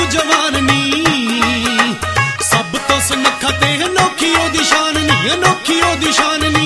जवान नी सब तो सुनखा ते अनोखी ओदी शान नी, अनोखी ओदी शान नी।